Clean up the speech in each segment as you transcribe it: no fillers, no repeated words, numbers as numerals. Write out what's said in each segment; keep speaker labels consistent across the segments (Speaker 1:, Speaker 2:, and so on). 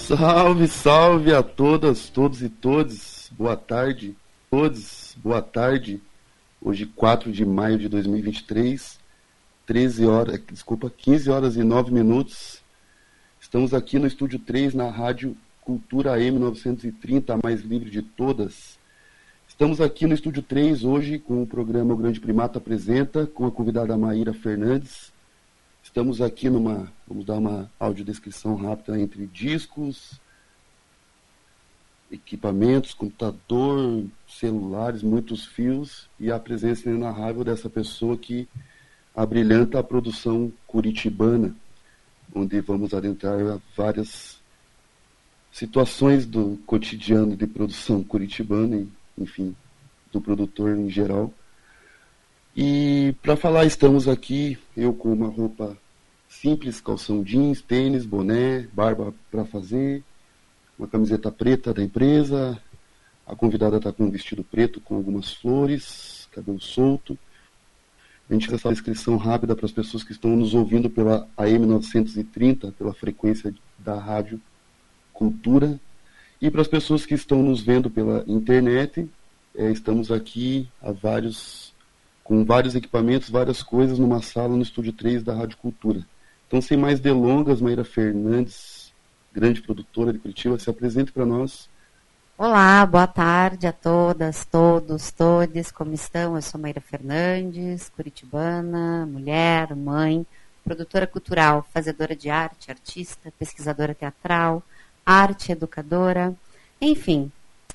Speaker 1: Salve, salve a todas, todos e todes. Boa tarde, todos, boa tarde. Hoje, 4 de maio de 2023, 15 horas e 9 minutos. Estamos aqui no Estúdio 3, na Rádio Cultura AM 930, a mais livre de todas. Estamos aqui no Estúdio 3 hoje com o programa O Grande Primata Apresenta, com a convidada Maíra Fernandes. Estamos aqui vamos dar uma audiodescrição rápida entre discos, equipamentos, computador, celulares, muitos fios e a presença inenarrável dessa pessoa que abrilhanta a produção curitibana, onde vamos adentrar várias situações do cotidiano de produção curitibana e, enfim, do produtor em geral. E para falar, estamos aqui, eu com uma roupa simples, calção jeans, tênis, boné, barba para fazer, uma camiseta preta da empresa, a convidada está com um vestido preto com algumas flores, cabelo solto. A gente faz essa descrição rápida para as pessoas que estão nos ouvindo pela AM 930, pela frequência da Rádio Cultura, e para as pessoas que estão nos vendo pela internet, estamos aqui com vários equipamentos, várias coisas, numa sala no Estúdio 3 da Rádio Cultura. Então, sem mais delongas, Maíra Fernandes, grande produtora de Curitiba, se apresente para nós.
Speaker 2: Olá, boa tarde a todas, todos, todes, como estão? Eu sou Maíra Fernandes, curitibana, mulher, mãe, produtora cultural, fazedora de arte, artista, pesquisadora teatral, arte educadora, enfim,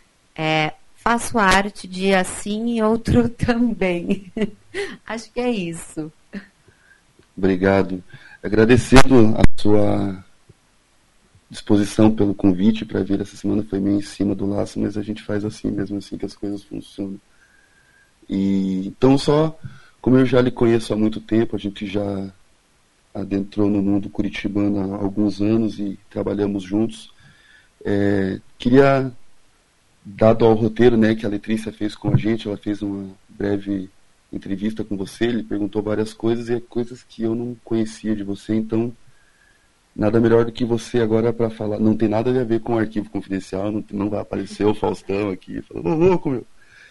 Speaker 2: faço arte dia sim e outro também. Acho que é isso.
Speaker 1: Obrigado. Agradecendo a sua disposição pelo convite para vir essa semana, foi meio em cima do laço, mas a gente faz assim mesmo, assim que as coisas funcionam. E então, só como eu já lhe conheço há muito tempo, a gente já adentrou no mundo curitibano há alguns anos e trabalhamos juntos, queria, dado ao roteiro, né, que a Letícia fez com a gente, ela fez uma breve entrevista com você, ele perguntou várias coisas e coisas que eu não conhecia de você, então nada melhor do que você agora para falar. Não tem nada a ver com o arquivo confidencial, não vai aparecer o Faustão aqui falando, ô louco, meu.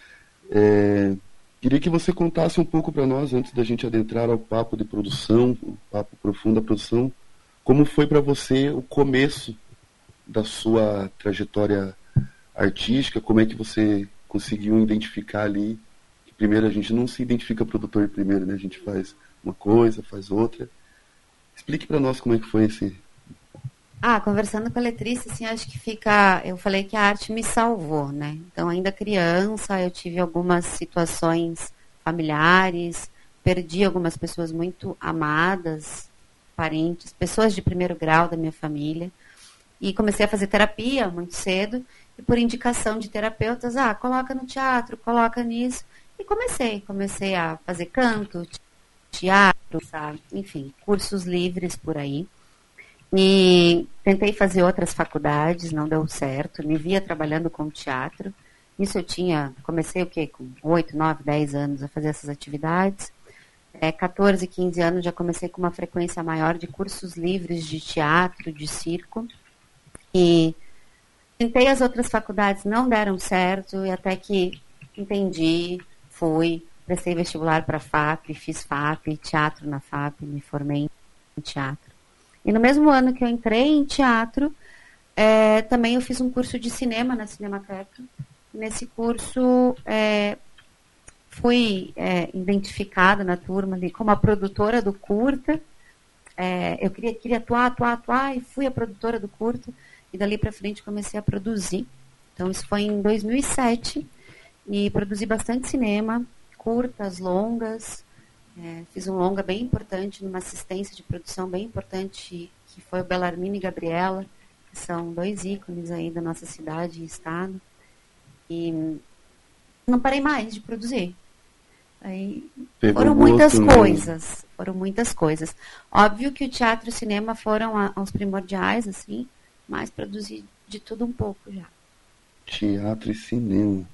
Speaker 1: Queria que você contasse um pouco para nós, antes da gente adentrar ao papo de produção, o papo profundo da produção, como foi para você o começo da sua trajetória artística, como é que você conseguiu identificar ali. Primeiro, a gente não se identifica produtor primeiro, né? A gente faz uma coisa, faz outra. Explique para nós como é que foi esse...
Speaker 2: Conversando com a Letícia, assim, acho que eu falei que a arte me salvou, né? Então, ainda criança, eu tive algumas situações familiares, perdi algumas pessoas muito amadas, parentes, pessoas de primeiro grau da minha família, e comecei a fazer terapia muito cedo, e por indicação de terapeutas, coloca no teatro, coloca nisso, e comecei a fazer canto, teatro, sabe? Enfim, cursos livres por aí. E tentei fazer outras faculdades, não deu certo, me via trabalhando com teatro. Isso comecei com 8, 9, 10 anos a fazer essas atividades. 14, 15 anos já comecei com uma frequência maior de cursos livres de teatro, de circo. E tentei as outras faculdades, não deram certo, e até que entendi, prestei vestibular para a FAP, fiz FAP, teatro na FAP, me formei em teatro. E no mesmo ano que eu entrei em teatro, também eu fiz um curso de cinema na Cinemateca. Nesse curso, fui identificada na turma ali como a produtora do curta. Eu queria atuar, e fui a produtora do curta. E dali para frente comecei a produzir. Então, isso foi em 2007. E produzi bastante cinema, curtas, longas. Fiz um longa bem importante, numa assistência de produção bem importante, que foi o Bellarmine e Gabriela, que são 2 ícones aí da nossa cidade e estado. E não parei mais de produzir. Aí foram muitas coisas. Óbvio que o teatro e o cinema foram aos primordiais, assim, mas produzi de tudo um pouco já.
Speaker 1: Teatro e cinema.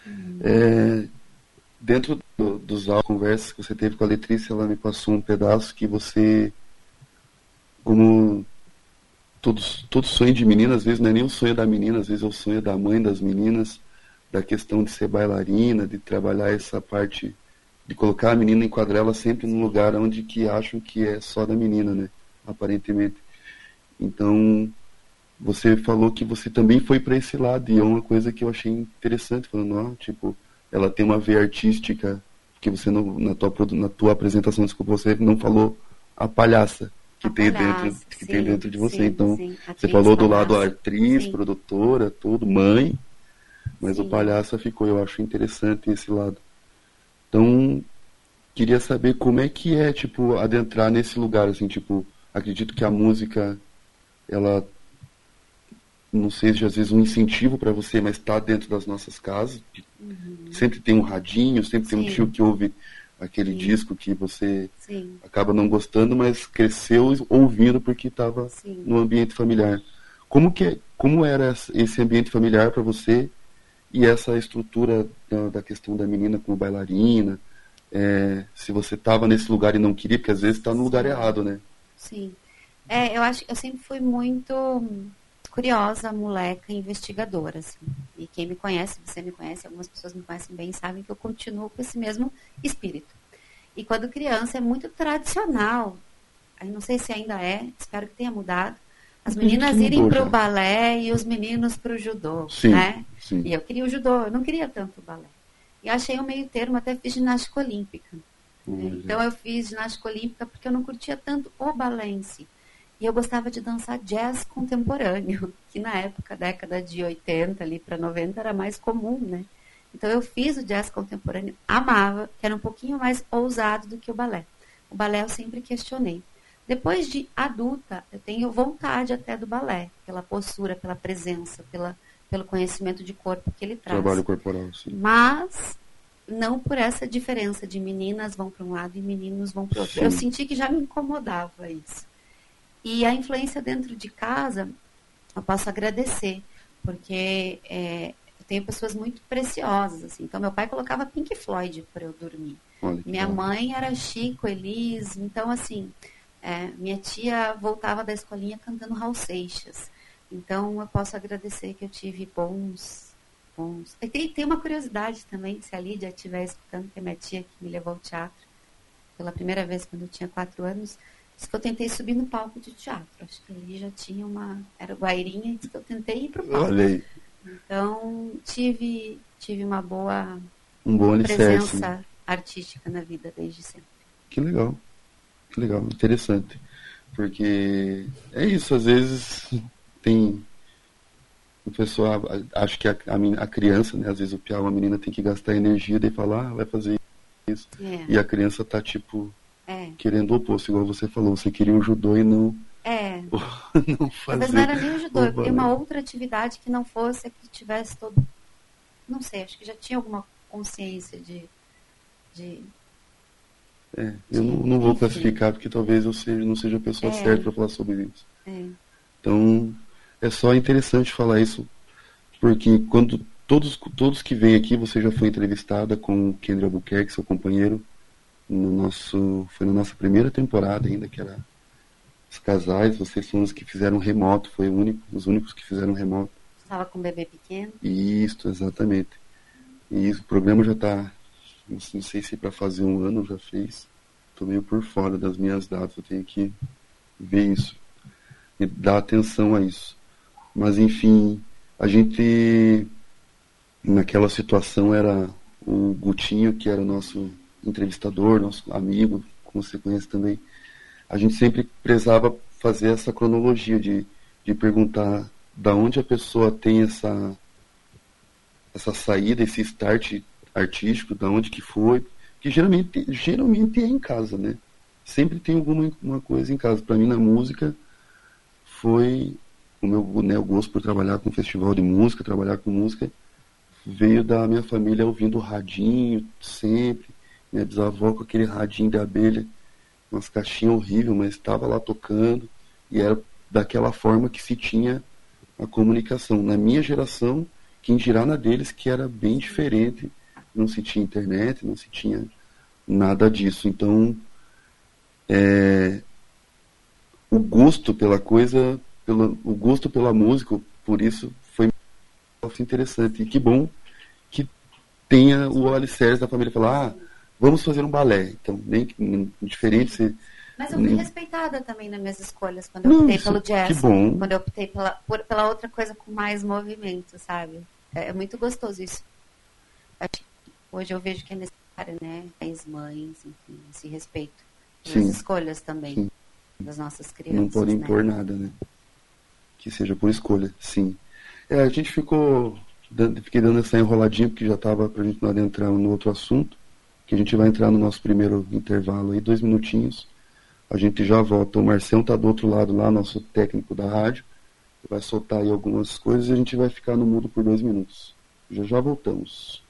Speaker 1: Dentro dos conversas que você teve com a Letícia, ela me passou um pedaço que você, como todo sonho de menina, às vezes não é nem o sonho da menina, às vezes é o sonho da mãe das meninas, da questão de ser bailarina, de trabalhar essa parte, de colocar a menina, enquadrar ela sempre num lugar onde que acham que é só da menina, né? Aparentemente. Então, você falou que você também foi para esse lado, e é uma coisa que eu achei interessante, falando, ó, tipo, ela tem uma veia artística, que você não, na tua apresentação, desculpa, você não falou a palhaça que tem dentro de você. Então, você falou do lado atriz, produtora, tudo, mãe, mas o palhaço ficou, eu acho interessante esse lado. Então, queria saber como é que é, tipo, adentrar nesse lugar, assim, tipo, acredito que a música, ela não seja às vezes um incentivo para você, mas está dentro das nossas casas. Sempre tem um radinho, sempre tem um tio que ouve aquele disco que você acaba não gostando, mas cresceu ouvindo porque estava no ambiente familiar. Como era esse ambiente familiar para você e essa estrutura da questão da menina como bailarina? Se você estava nesse lugar e não queria, porque às vezes está no lugar errado, né?
Speaker 2: Sim. Eu acho que eu sempre fui muito curiosa, moleca, investigadora, assim. E quem me conhece, você me conhece, algumas pessoas me conhecem bem, sabem que eu continuo com esse mesmo espírito. E quando criança é muito tradicional, aí não sei se ainda é, espero que tenha mudado, as meninas irem para o balé e os meninos para o judô, né?
Speaker 1: Sim.
Speaker 2: E eu queria o judô, eu não queria tanto o balé. E achei um meio termo, até fiz ginástica olímpica. Então eu fiz ginástica olímpica porque eu não curtia tanto o balé em si. E eu gostava de dançar jazz contemporâneo, que na época, década de 80 ali para 90, era mais comum, né? Então eu fiz o jazz contemporâneo, amava, que era um pouquinho mais ousado do que o balé. O balé eu sempre questionei. Depois de adulta, eu tenho vontade até do balé, pela postura, pela presença, pelo conhecimento de corpo que ele traz.
Speaker 1: Trabalho corporal, sim.
Speaker 2: Mas não por essa diferença de meninas vão para um lado e meninos vão para o outro.
Speaker 1: Sim.
Speaker 2: Eu senti que já me incomodava isso. E a influência dentro de casa, eu posso agradecer, porque eu tenho pessoas muito preciosas, assim. Então, meu pai colocava Pink Floyd para eu dormir. Minha mãe era Chico, Elis. Então, assim, minha tia voltava da escolinha cantando Raul Seixas. Então, eu posso agradecer que eu tive bons... Tem uma curiosidade também, se a Lídia estiver escutando, que é minha tia que me levou ao teatro pela primeira vez quando eu tinha 4 anos, disse que eu tentei subir no palco de teatro. Acho que ali já tinha era guairinha, e disse que eu tentei ir para o palco.
Speaker 1: Olha aí.
Speaker 2: Então, tive uma boa
Speaker 1: presença
Speaker 2: artística na vida desde sempre.
Speaker 1: Que legal, interessante. Porque é isso, às vezes tem... O pessoal acha que a criança, né, às vezes o piau, a menina tem que gastar energia, daí falar, vai fazer isso. E a criança tá, tipo, querendo o oposto, igual você falou, você queria o judô e não... não fazer.
Speaker 2: Mas não era nem o judô, eu queria uma outra atividade que não fosse, que tivesse todo... Não sei, acho que já tinha alguma consciência de
Speaker 1: eu não vou classificar, porque talvez eu não seja a pessoa certa para falar sobre isso. Então... É só interessante falar isso, porque quando todos que vêm aqui, você já foi entrevistada com o Kendry Albuquerque, seu companheiro, foi na nossa primeira temporada ainda, que era os casais, vocês foram os que fizeram remoto, os únicos que fizeram remoto.
Speaker 2: Estava com um bebê pequeno?
Speaker 1: Isso, exatamente. E o programa já está, não sei se para fazer 1 ano já fez, estou meio por fora das minhas datas, eu tenho que ver isso e dar atenção a isso. Mas, enfim, a gente, naquela situação, era o Gutinho, que era o nosso entrevistador, nosso amigo, como você conhece também. A gente sempre prezava fazer essa cronologia de perguntar da onde a pessoa tem essa saída, esse start artístico, da onde que foi. Que geralmente é em casa, né? Sempre tem alguma coisa em casa. Para mim, na música, foi... O meu gosto por trabalhar com festival de música, trabalhar com música, veio da minha família ouvindo radinho sempre. Minha bisavó com aquele radinho de abelha, umas caixinhas horríveis, mas estava lá tocando. E era daquela forma que se tinha a comunicação. Na minha geração, quem dirá na deles, que era bem diferente. Não se tinha internet, não se tinha nada disso. Então, o gosto pela coisa... o gosto pela música, por isso foi interessante. E que bom que tenha o alicerce da família falar, vamos fazer um balé. Então, nem diferente se...
Speaker 2: Mas eu fui respeitada também nas minhas escolhas quando eu optei pelo jazz.
Speaker 1: Que bom.
Speaker 2: Quando eu optei pela outra coisa com mais movimento, sabe? É muito gostoso isso. Hoje eu vejo que é necessário, né? As mães, enfim, esse respeito pelas escolhas também das nossas crianças.
Speaker 1: Não pode impor nada, né? Que seja por escolha, sim. A gente fiquei dando essa enroladinha, porque já estava para a gente não adentrar no outro assunto, que a gente vai entrar no nosso primeiro intervalo aí, 2 minutinhos. A gente já volta. O Marcião está do outro lado lá, nosso técnico da rádio. Vai soltar aí algumas coisas e a gente vai ficar no mudo por 2 minutos. Já voltamos.